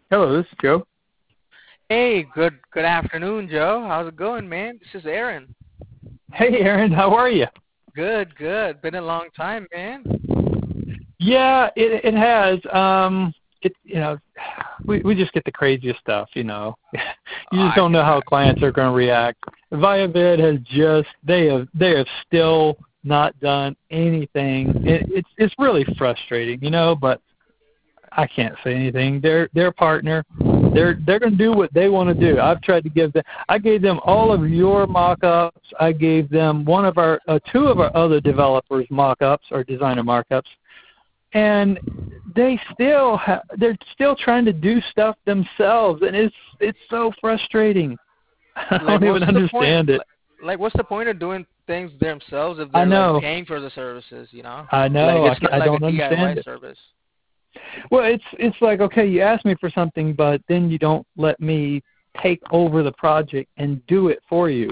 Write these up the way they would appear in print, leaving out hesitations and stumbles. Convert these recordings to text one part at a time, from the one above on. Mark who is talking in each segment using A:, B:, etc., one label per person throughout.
A: Hello, this is Joe.
B: Hey, good afternoon, Joe. How's it going, man? This is Aaron.
A: Hey, Aaron, how are you?
B: Good, good. Been a long time, man.
A: Yeah, it has. We just get the craziest stuff. You just
B: I
A: don't
B: can
A: know how
B: imagine.
A: clients are going to react. ViaVid has just they have still not done anything. It's really frustrating, but I can't say anything. They're a partner. They're going to do what they want to do. I've tried to give them. I gave them all of your mock-ups. I gave them two of our other developers mock-ups or designer mock-ups, and they're still trying to do stuff themselves, and it's so frustrating. I
B: Like,
A: don't even
B: what's the point?
A: understand it.
B: Like, what's the point of doing things themselves if
A: I
B: they're like
A: know.
B: paying for the services? You know,
A: I
B: like
A: know.
B: it's not
A: I
B: like a
A: don't
B: DIY
A: understand it.
B: service.
A: Well, it's like, okay, you asked me for something, but then you don't let me take over the project and do it for you.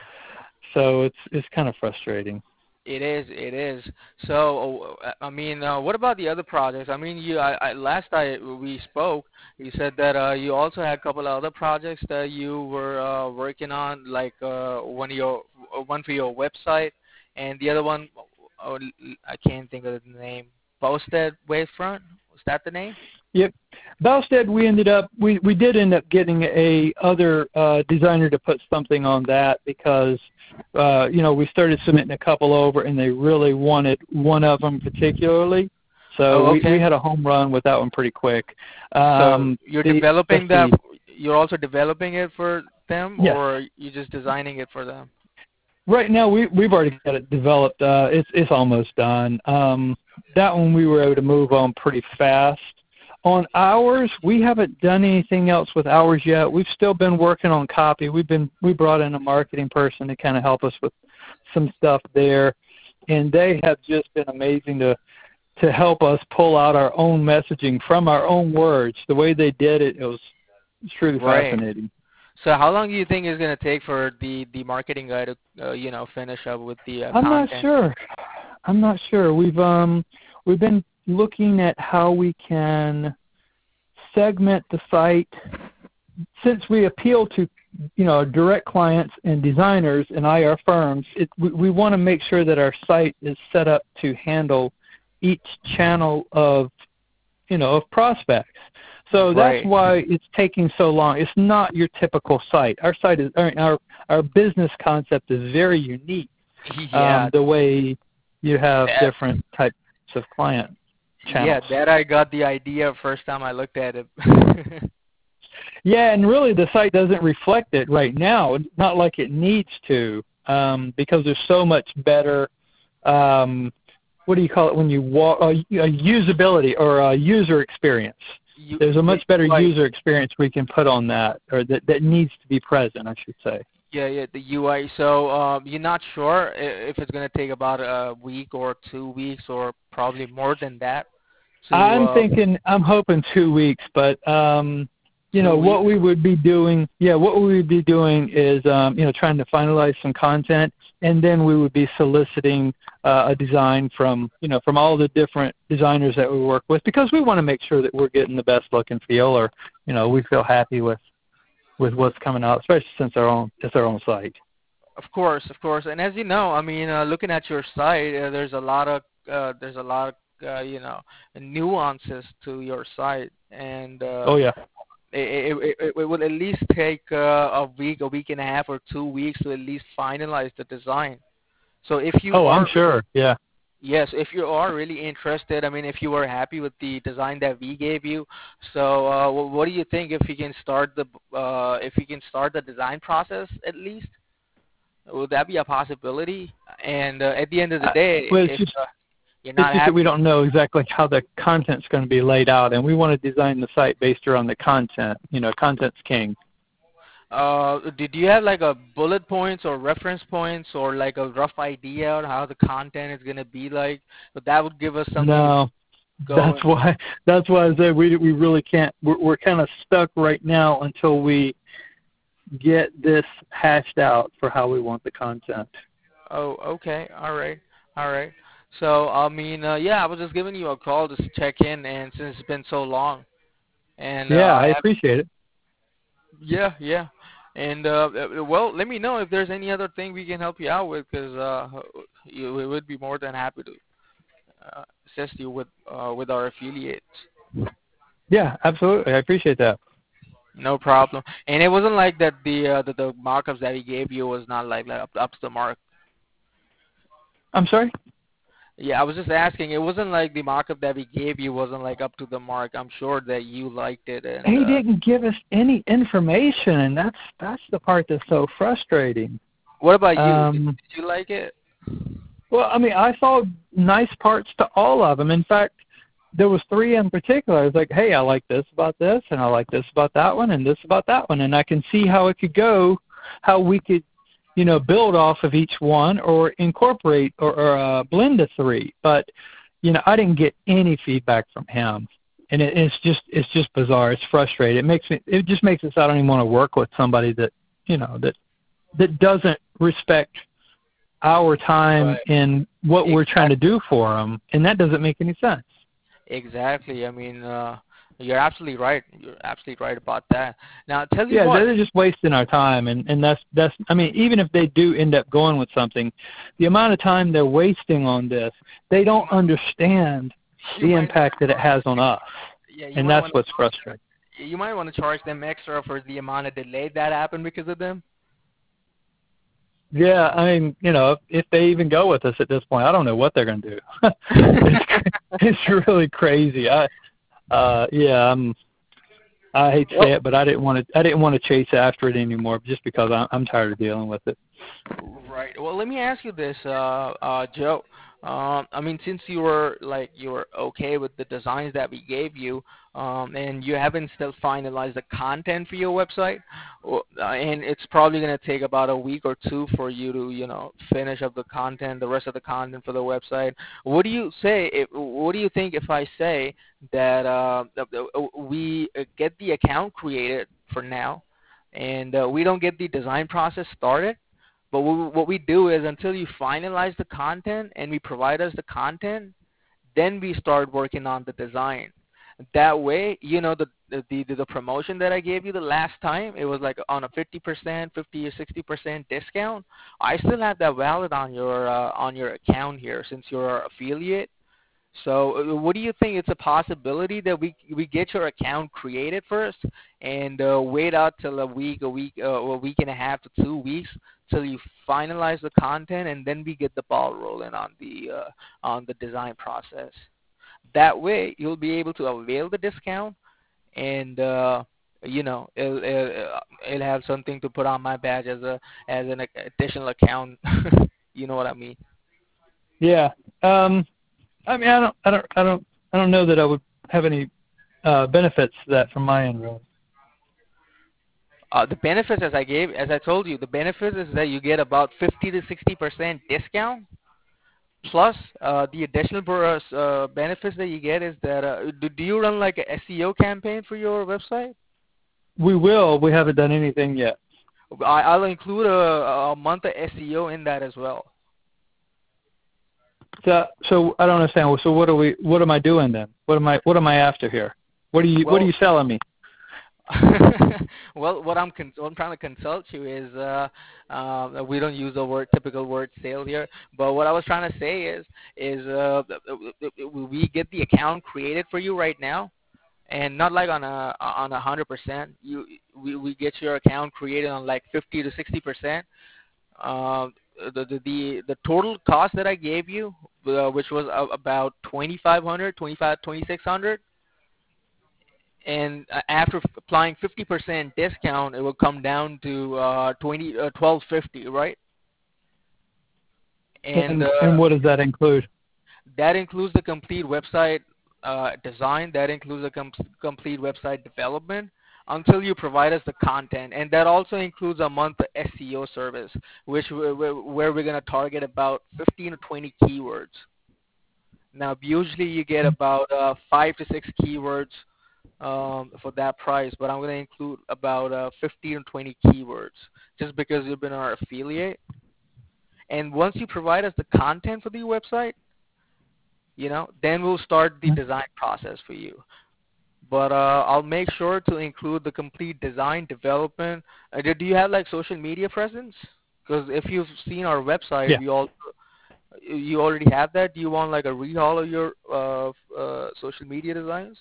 A: So it's kind of frustrating.
B: It is, it is. So, I mean, what about the other projects? I mean, last time we spoke, you said that you also had a couple of other projects that you were working on, like one for your website, and the other one, oh, I can't think of the name. Posted Wavefront, was that the name?
A: Yep. Balstead, we did end up getting a other designer to put something on that because we started submitting a couple over and they really wanted one of them particularly. So
B: Oh,
A: we
B: okay.
A: had a home run with that one pretty quick.
B: So
A: Um,
B: you're
A: the let's
B: developing that.
A: see.
B: You're also developing it for them,
A: Yes.
B: or you just designing it for them?
A: Right now we've already got it developed. It's almost done. That one we were able to move on pretty fast. On ours, we haven't done anything else with ours yet. We've still been working on copy. We brought in a marketing person to kind of help us with some stuff there, and they have just been amazing to help us pull out our own messaging from our own words. The way they did it, it was truly
B: Right.
A: fascinating.
B: So how long do you think it's gonna take for the marketing guy to finish up with the
A: I'm not
B: content?
A: sure. I'm not sure. We've been looking at how we can segment the site since we appeal to direct clients and designers and IR firms. We want to make sure that our site is set up to handle each channel of prospects. So that's
B: Right.
A: why it's taking so long. It's not your typical site. Our site is our business concept is very unique.
B: Yeah.
A: The way you have
B: That.
A: different types of client
B: Yeah,
A: channels.
B: that I got the idea first time I looked at it.
A: Yeah, and really the site doesn't reflect it right now, not like it needs to, because there's so much better, what do you call it when you walk, usability or user experience.
B: you
A: There's a
B: the
A: much better
B: UI.
A: user experience we can put on that, or that needs to be present, I should say.
B: Yeah, yeah, the UI. So you're not sure if it's gonna take about a week or 2 weeks or probably more than that to
A: I'm hoping 2 weeks, but
B: 2 weeks.
A: what we would be doing, what we would be doing is trying to finalize some content, and then we would be soliciting a design from all the different designers that we work with, because we want to make sure that we're getting the best look and feel, or we feel happy with what's coming out, especially since it's our own site.
B: Of course, of course. And as you know, I mean, looking at your site, there's a lot of nuances to your site, and
A: Oh yeah.
B: it would at least take a week and a half, or 2 weeks to at least finalize the design. So if you
A: Oh, I'm
B: are,
A: sure. Yeah.
B: yes, if you are really interested, I mean, if you were happy with the design that we gave you, so what do you think if we can start the design process at least? Would that be a possibility? And at the end of the day,
A: Well,
B: if you're
A: it's
B: not
A: just that we
B: happy,
A: don't know exactly how the content's going to be laid out, and we want to design the site based around the content. Content's king.
B: did you have like a bullet points or reference points or like a rough idea on how the content is gonna be like? But that would give us something to
A: No,
B: go
A: that's
B: and
A: why I said we really can't. We're kind of stuck right now until we get this hashed out for how we want the content.
B: oh, okay, all right, all right. So I mean, yeah, I was just giving you a call to check in, and since it's been so long. And
A: Yeah, I
B: I have,
A: appreciate it.
B: yeah. And well, let me know if there's any other thing we can help you out with, because we would be more than happy to assist you with our affiliates.
A: Yeah, absolutely. I appreciate that.
B: No problem. And it wasn't like that the markups that he gave you was not like up to the mark.
A: I'm sorry?
B: Yeah, I was just asking. It wasn't like the markup that we gave you wasn't like up to the mark. I'm sure that you liked it, and
A: He didn't give us any information, and that's the part that's so frustrating.
B: what about you? Did
A: Um,
B: you like it?
A: well, I mean, I saw nice parts to all of them. In fact, there was three in particular. I was like, hey, I like this about this, and I like this about that one, and this about that one, and I can see how it could go, how we could, build off of each one or incorporate or blend the three. But, I didn't get any feedback from him, and it's just bizarre. It's frustrating. It just makes it so I don't even want to work with somebody that, that doesn't respect our time
B: Right.
A: and what we're trying to
B: Exactly.
A: do for them, and that doesn't make any sense.
B: Exactly. I mean, you're absolutely right. You're absolutely right about that. Now, tell you
A: Yeah,
B: what.
A: they're just wasting our time, and that's. I mean, even if they do end up going with something, the amount of time they're wasting on this, they don't understand
B: You
A: the
B: might.
A: impact that it has on us,
B: Yeah, you
A: and
B: might
A: that's
B: want
A: what's frustrating.
B: to. You might want to charge them extra for the amount of delay that happened because of them.
A: Yeah, I mean, if they even go with us at this point, I don't know what they're going to do. It's really crazy. Yeah, I hate to say
B: Well,
A: it, but I didn't want to. I didn't want to chase after it anymore, just because I'm tired of dealing with it.
B: right. Well, let me ask you this, Joe. I mean, since you were okay with the designs that we gave you, and you haven't still finalized the content for your website, and it's probably going to take about a week or two for you to, finish up the content, the rest of the content for the website. What do you say? What do you think if I say that we get the account created for now, and we don't get the design process started? But what we do is until you finalize the content and we provide us the content, then we start working on the design. That way, the promotion that I gave you the last time, it was like on a 50%, 50 or 60% discount. I still have that valid on your account here since you're our affiliate. So, what do you think? It's a possibility that we get your account created first, and wait out till a week and a half to 2 weeks till you finalize the content, and then we get the ball rolling on the design process. That way, you'll be able to avail the discount, and it'll have something to put on my badge as an additional account. You know what I mean?
A: Yeah. I mean, I don't know that I would have any benefits to that from my end, really.
B: The benefits, as I told you, the benefits is that you get about 50 to 60% discount. Plus, the additional benefits that you get is that do you run like a SEO campaign for your website?
A: We will. We haven't done anything yet.
B: I'll include a month of SEO in that as well.
A: So I don't understand. So what am I doing then? What am I after here? What are
B: Well,
A: you selling me?
B: well, what I'm trying to consult you is we don't use the typical word sale here, but what I was trying to say is we get the account created for you right now, and not like on 100%. We get your account created on like 50 to 60%. Uh, the total cost that I gave you, which was about 2,600, and after applying 50% discount, it will come down to 1250, right? And
A: And what does that include?
B: that includes the complete website design. That includes the complete website development until you provide us the content, and that also includes a month of SEO service, where we're going to target about 15 to 20 keywords. Now, usually you get about 5 to 6 keywords for that price, but I'm going to include about 15 or 20 keywords just because you've been our affiliate. And once you provide us the content for the website, then we'll start the design process for you. but I'll make sure to include the complete design development. Do you have like social media presence? Because if you've seen our website,
A: Yeah.
B: you already have that. Do you want like a rehaul of your social media designs?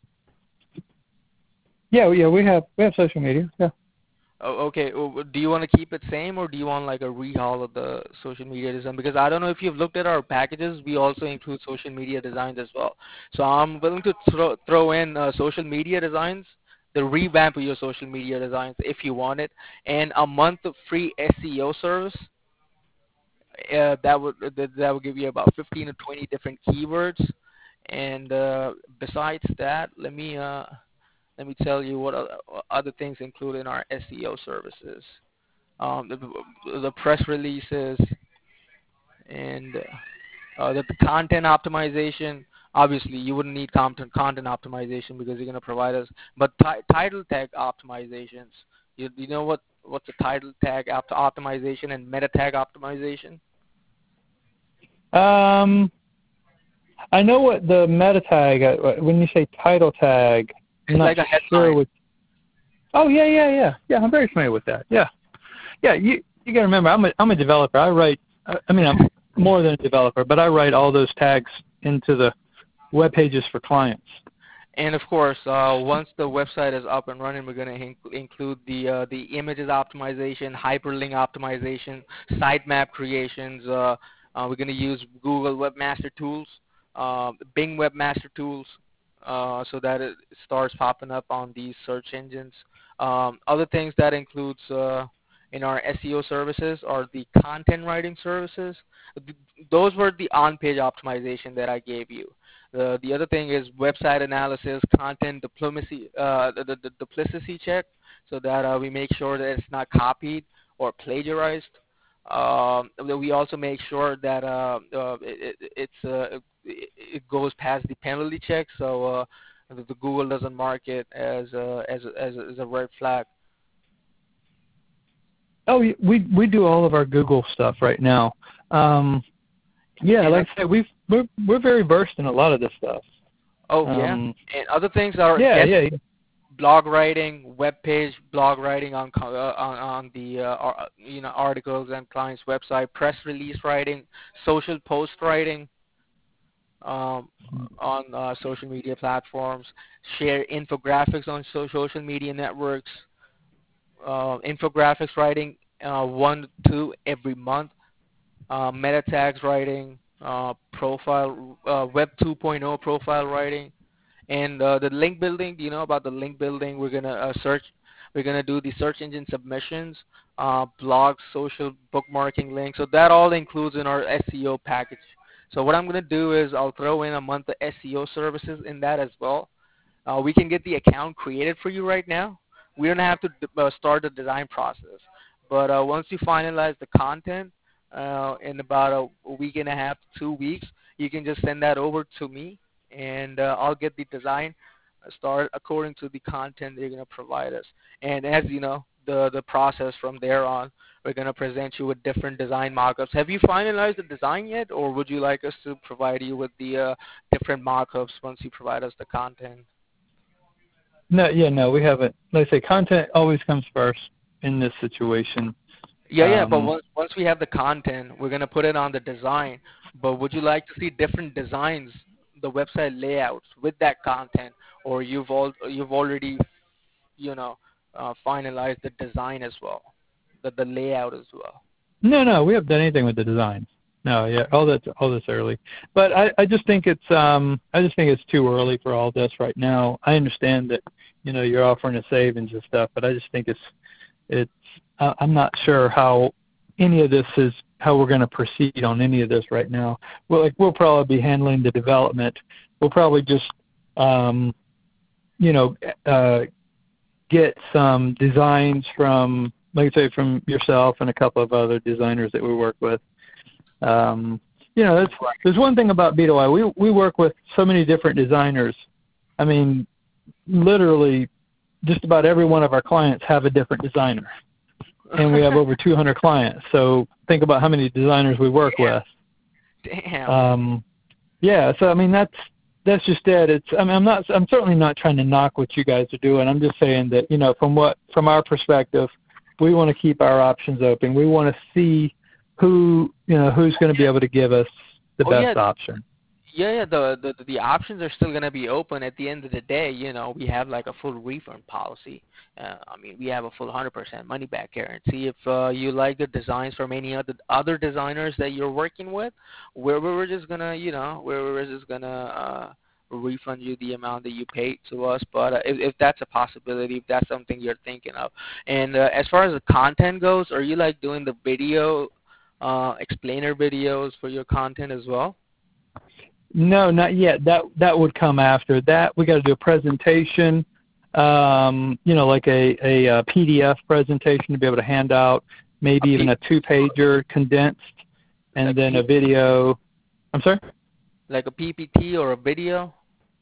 A: Yeah, we have social media. Yeah.
B: Oh, okay. Do you want to keep it same, or do you want like a rehaul of the social media design? Because I don't know if you've looked at our packages. We also include social media designs as well. So I'm willing to throw in social media designs, the revamp of your social media designs if you want it, and a month of free SEO service. That would give you about 15 to 20 different keywords. And besides that, let me tell you what other things include in our SEO services. The press releases and the content optimization. Obviously, you wouldn't need content optimization because you're going to provide us. But title tag optimizations. You know what's a title tag optimization and meta tag optimization?
A: I know what the meta tag. When you say title tag, I'm
B: It's
A: not
B: like a
A: sure
B: headline.
A: what. Oh yeah. I'm very familiar with that. Yeah. You got to remember, I'm a developer. I write. I mean, I'm more than a developer, but I write all those tags into the web pages for clients.
B: And of course, once the website is up and running, we're going to include the images optimization, hyperlink optimization, sitemap creations. We're going to use Google Webmaster Tools, Bing Webmaster Tools, so that it starts popping up on these search engines. Other things that includes in our SEO services are the content writing services. Those were the on-page optimization that I gave you. The other thing is website analysis, content diplomacy, the duplicity check, so that we make sure that it's not copied or plagiarized. We also make sure that it goes past the penalty check, so the Google doesn't mark it as a red flag.
A: Oh, we do all of our Google stuff right now. Yeah, like I said, we're very versed in a lot of this stuff.
B: Oh yeah, and other things are
A: Yeah.
B: blog writing, web page blog writing on the articles and clients' website, press release writing, social post writing on social media platforms, share infographics on social media networks, infographics writing 1 to 2 every month, meta tags writing, profile Web 2.0 profile writing, and the link building. Do you know about the link building? We're gonna We're gonna do the search engine submissions, blogs, social bookmarking links. So that all includes in our SEO package. So what I'm gonna do is I'll throw in a month of SEO services in that as well. We can get the account created for you right now. We don't have to start the design process. But once you finalize the content in about a week and a half to 2 weeks, you can just send that over to me, and I'll get the design started according to the content they're going to provide us. And as you know, the process from there on, we're going to present you with different design mockups. Have you finalized the design yet, or would you like us to provide you with the different mockups once you provide us the content?
A: No, we haven't. Like I say, content always comes first in this situation.
B: Yeah, but once we have the content, we're going to put it on the design. But would you like to see different designs, the website layouts with that content, or you've already, finalized the design as well, the layout as well?
A: No, we haven't done anything with the design. No, yeah, all that's early. But I just think it's too early for all this right now. I understand that you're offering a savings and stuff, but I just think it's I'm not sure how any of this is how we're going to proceed on any of this right now. We'll probably be handling the development. We'll probably just get some designs from, like I say, from yourself and a couple of other designers that we work with. There's one thing about BeetleEye. We work with so many different designers. I mean, literally, just about every one of our clients have a different designer, and we have over 200 clients. So think about how many designers we work with.
B: Damn.
A: Yeah. So I mean, that's just it. I'm certainly not trying to knock what you guys are doing. I'm just saying that, from our perspective, we want to keep our options open. We want to see who's going to be able to give us the best option.
B: Yeah. The options are still gonna be open. At the end of the day, we have like a full refund policy. We have a full 100% money back guarantee. If you like the designs from any other designers that you're working with, we're just gonna refund you the amount that you paid to us. But if that's a possibility, if that's something you're thinking of, and as far as the content goes, are you like doing the video explainer videos for your content as well?
A: No, not yet. That would come after that. We got to do a presentation, like a PDF presentation to be able to hand out, maybe even a 2-pager condensed, and like then a video. I'm sorry?
B: Like a PPT or a video?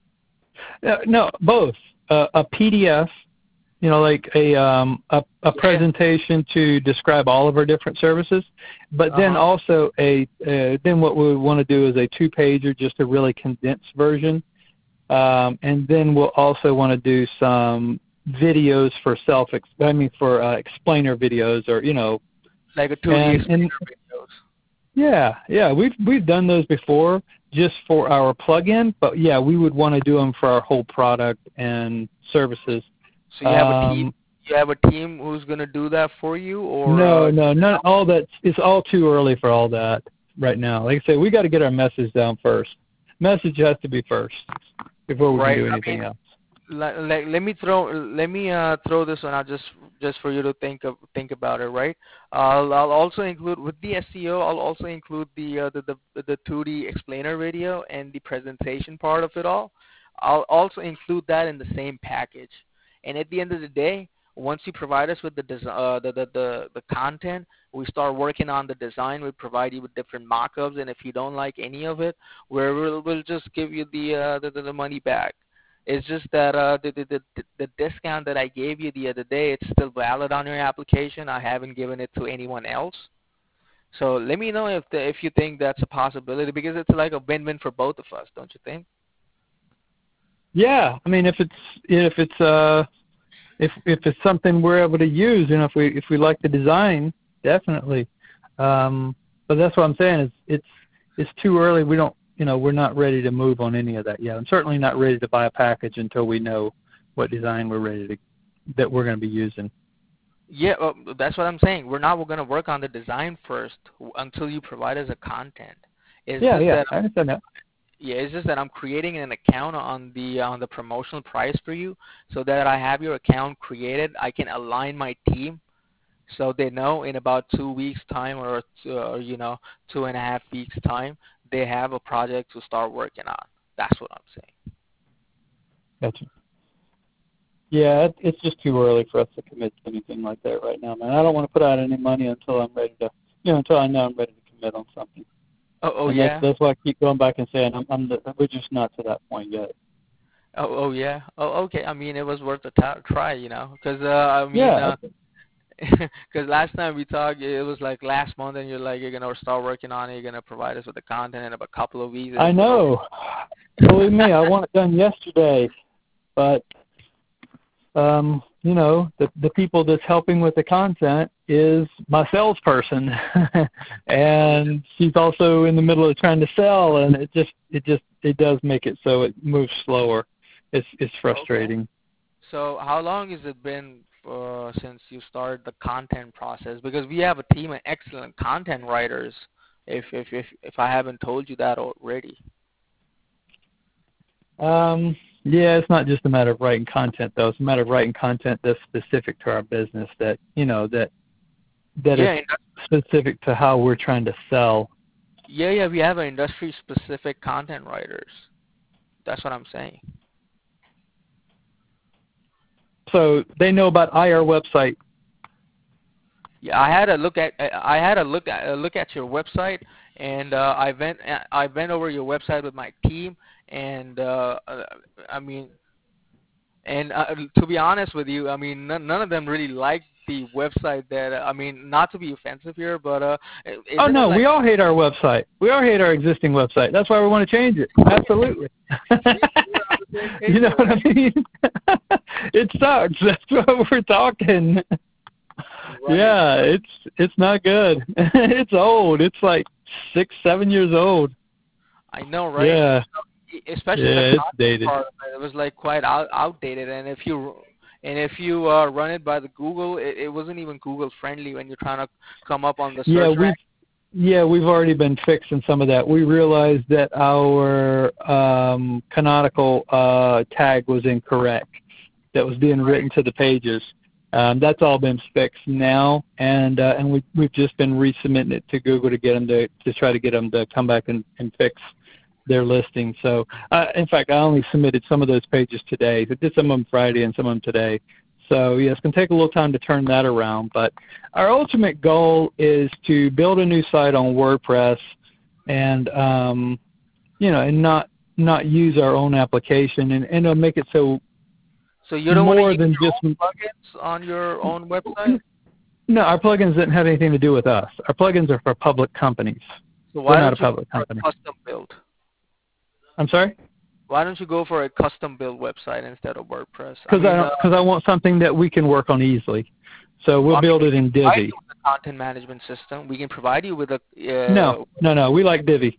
A: No, both. A PDF, like a presentation to describe all of our different services, but then also then what we want to do is a 2-pager, just a really condensed version, and then we'll also want to do some videos for explainer videos, or
B: like a 2D explainer videos.
A: Yeah, we've done those before just for our plugin, but yeah, we would want to do them for our whole product and services.
B: So you have a team who's going to do that for you, or
A: no, none. All that, it's all too early for all that right now. Like I said, we got to get our message down first. Message has to be first before we can do anything else.
B: Let me throw this one out just for you to think about it, right? I'll also include with the SEO. I'll also include the 2D explainer video and the presentation part of it all. I'll also include that in the same package. And at the end of the day, once you provide us with the content, we start working on the design. We provide you with different mock-ups, and if you don't like any of it, we'll just give you the money back. It's just that the discount that I gave you the other day, it's still valid on your application. I haven't given it to anyone else. So let me know if you think that's a possibility, because it's like a win-win for both of us, don't you think?
A: Yeah, if it's something we're able to use, if we like the design, definitely. But that's what I'm saying is it's too early. We don't, we're not ready to move on any of that yet. I'm certainly not ready to buy a package until we know what design that we're going to be using.
B: Yeah, that's what I'm saying. We're going to work on the design first until you provide us a content.
A: I understand that.
B: Yeah, it's just that I'm creating an account on the promotional price for you, so that I have your account created. I can align my team, so they know in about 2 weeks' time, or 2.5 weeks' time, they have a project to start working on. That's what I'm saying.
A: Gotcha. Yeah, it's just too early for us to commit to anything like that right now, man. I don't want to put out any money until I'm ready to, until I know I'm ready to commit on something.
B: Yeah.
A: That's why I keep going back and saying we're just not to that point yet.
B: Yeah. Okay. It was worth a try, because because last time we talked, it was like last month, and you're like, you're gonna start working on it. You're gonna provide us with the content in about a couple of weeks.
A: I know. Believe me, I want it done yesterday, but the people that's helping with the content is my salesperson, and she's also in the middle of trying to sell, and it does make it so it moves slower. It's frustrating.
B: Okay. So how long has it been since you started the content process? Because we have a team of excellent content writers. If I haven't told you that already.
A: Yeah, it's not just a matter of writing content, though. It's a matter of writing content that's specific to our business, that is specific to how we're trying to sell.
B: Yeah, we have industry-specific content writers. That's what I'm saying.
A: So they know about our website.
B: Yeah, I had a look at your website, and I went over your website with my team, and to be honest with you, none of them really liked the website that I mean, not to be offensive here, but
A: Oh
B: isn't it
A: no,
B: like
A: we all hate our website. We all hate our existing website. That's why we want to change it. Absolutely.
B: we're on the same page
A: You know
B: here,
A: what
B: right?
A: I mean? It sucks. That's what we're talking.
B: Right.
A: Yeah, it's not good. It's old. It's like 6, 7 years old.
B: I know, right?
A: Yeah.
B: Especially the
A: Yeah, it's
B: content
A: dated.
B: part of it, it was like quite outdated. And if you run it by the Google, it wasn't even Google friendly when you're trying to come up on the
A: Yeah,
B: search
A: we've
B: rank.
A: yeah, we've already been fixing some of that. We realized that our canonical tag was incorrect. That was being
B: Right.
A: written to the pages. That's all been fixed now, and we've just been resubmitting it to Google to get them to try to get them to come back and fix their listing. So, in fact, I only submitted some of those pages today. I did some of them Friday and some of them today. So, yeah, it's going to take a little time to turn that around. But our ultimate goal is to build a new site on WordPress and, and not use our own application and make it so
B: So you don't want to
A: more
B: use
A: than
B: your
A: just
B: own plugins on your own website?
A: no, our plugins didn't have anything to do with us. Our plugins are for public companies.
B: So
A: We're
B: why
A: not a
B: don't you go
A: public
B: for a
A: company.
B: custom build?
A: I'm sorry?
B: Why don't you go for a custom build website instead of WordPress?
A: Because I want something that we can work on easily. So we'll
B: I mean,
A: build
B: we
A: it
B: can
A: in
B: provide
A: Divi.
B: you with a content management system. We can provide you with a.
A: No, we like Divi.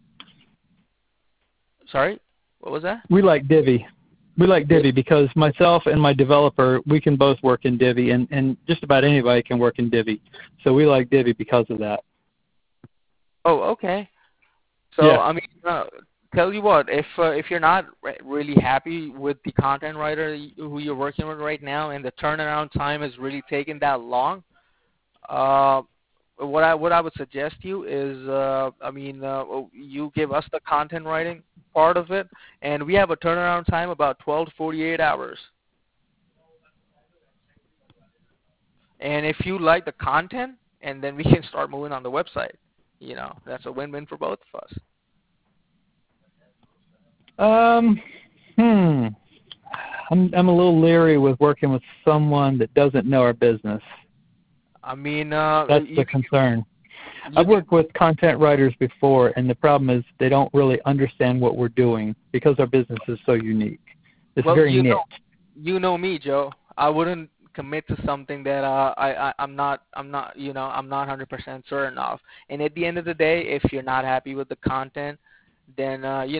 B: Sorry, what was that?
A: We like Divi. We like Divi because myself and my developer, we can both work in Divi, and just about anybody can work in Divi. So we like Divi because of that.
B: Oh, okay. So
A: Yeah.
B: I mean, tell you what, if you're not really happy with the content writer who you're working with right now, and the turnaround time is really taking that long, what I would suggest you is, you give us the content writing part of it, and we have a turnaround time about 12 to 48 hours. And if you like the content, and then we can start moving on the website. That's a win-win for both of us.
A: Um. Hmm. I'm a little leery with working with someone that doesn't know our business.
B: I mean,
A: That's the concern.
B: you
A: I've
B: can,
A: worked with content writers before, and the problem is they don't really understand what we're doing because our business is so unique. It's
B: well,
A: very niche.
B: you know me, Joe. I wouldn't commit to something that I'm not 100% certain of. And at the end of the day, if you're not happy with the content, then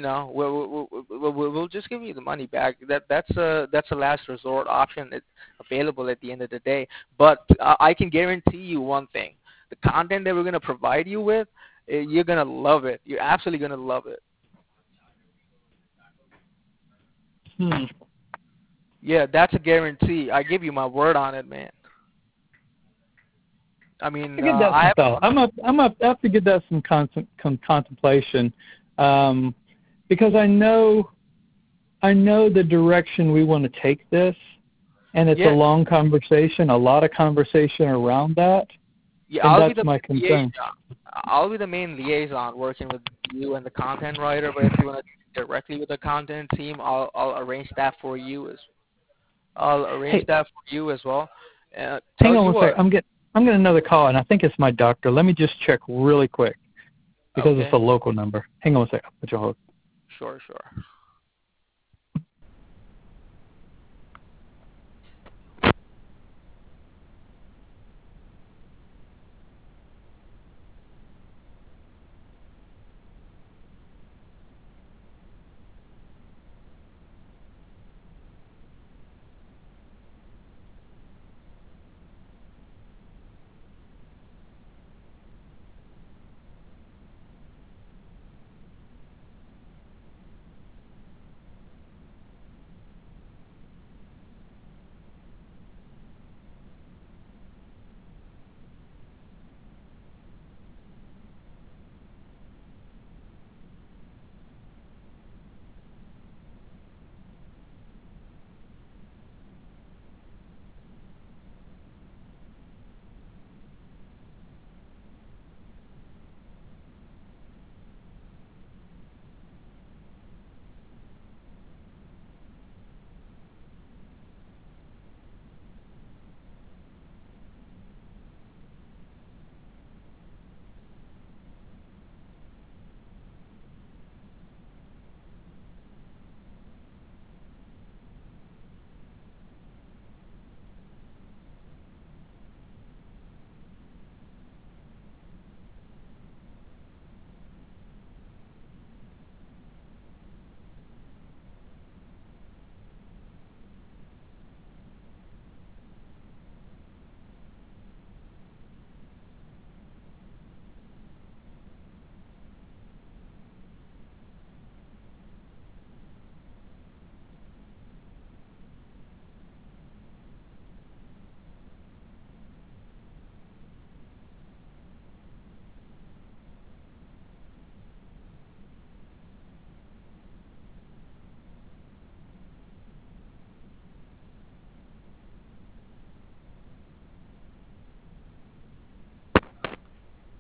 B: we'll just give you the money back. That's a last resort option that's available at the end of the day. But I can guarantee you one thing: the content that we're gonna provide you with, you're gonna love it. You're absolutely gonna love it.
A: Hmm.
B: Yeah, that's a guarantee. I give you my word on it, man. I mean,
A: I give that
B: I
A: some
B: have.
A: thought. I have to give that some contemplation, because I know the direction we want to take this, and it's a
B: Yeah,
A: long conversation, a lot of conversation around that,
B: yeah.
A: and
B: I'll be
A: that's
B: the
A: my
B: main
A: concern.
B: liaison. I'll be the main liaison working with you and the content writer. But if you want to directly with the content team, I'll arrange that for you I'll arrange
A: Hey,
B: that for you as well.
A: hang
B: Tell
A: on
B: you
A: one second.
B: what.
A: I'm getting another call, and I think it's my doctor. Let me just check really quick because it's a
B: Okay.
A: local number. Hang on one second. I'll put you on hold.
B: Sure, sure.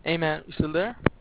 B: Hey man, you still there?